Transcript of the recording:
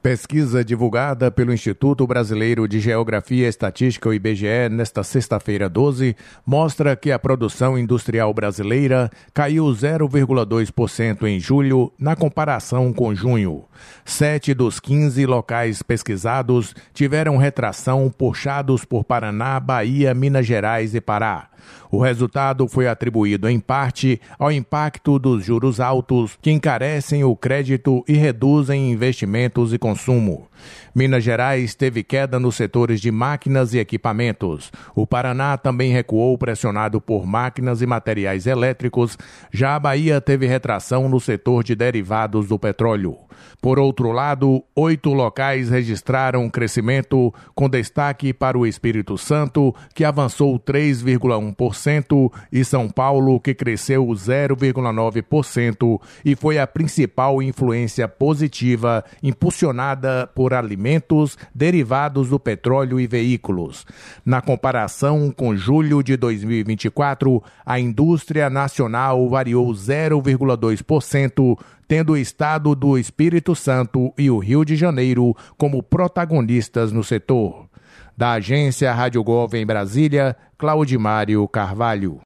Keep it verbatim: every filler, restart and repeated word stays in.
Pesquisa divulgada pelo Instituto Brasileiro de Geografia e Estatística, o I B G E, nesta sexta-feira doze, mostra que a produção industrial brasileira caiu zero vírgula dois por cento em julho, na comparação com junho. Sete dos quinze locais pesquisados tiveram retração, puxados por Paraná, Bahia, Minas Gerais e Pará. O resultado foi atribuído, em parte, ao impacto dos juros altos, que encarecem o crédito e reduzem investimentos e consumo. Minas Gerais teve queda nos setores de máquinas e equipamentos. O Paraná também recuou, pressionado por máquinas e materiais elétricos. Já a Bahia teve retração no setor de derivados do petróleo. Por outro lado, oito locais registraram crescimento, com destaque para o Espírito Santo, que avançou três vírgula um por cento, e São Paulo, que cresceu zero vírgula nove por cento e foi a principal influência positiva, impulsionada por alimentos, derivados do petróleo e veículos. Na comparação com julho de dois mil e vinte e quatro, a indústria nacional variou zero vírgula dois por cento, tendo o estado do Espírito Santo e o Rio de Janeiro como protagonistas no setor. Da agência Rádio Gov em Brasília, Claudimário Carvalho.